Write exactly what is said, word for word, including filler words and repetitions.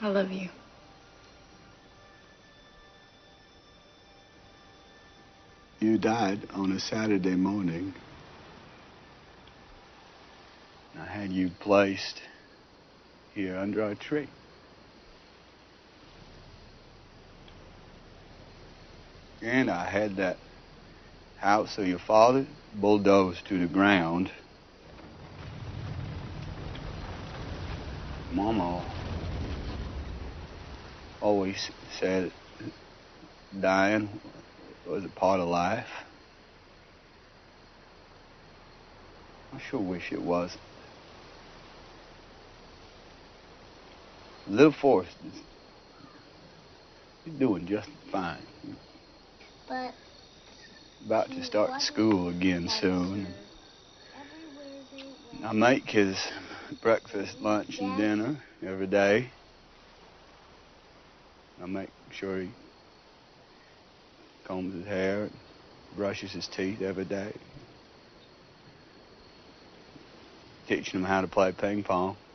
I love you. You died on a Saturday morning. I had you placed here under our tree. And I had that house of your father bulldozed to the ground. Mama always said dying was a part of life. I sure wish it wasn't. Little Forrest is he's doing just fine. But about to start school again soon. I make his breakfast, lunch, and dinner every day. I make sure he combs his hair, brushes his teeth every day. Teaching him how to play ping pong.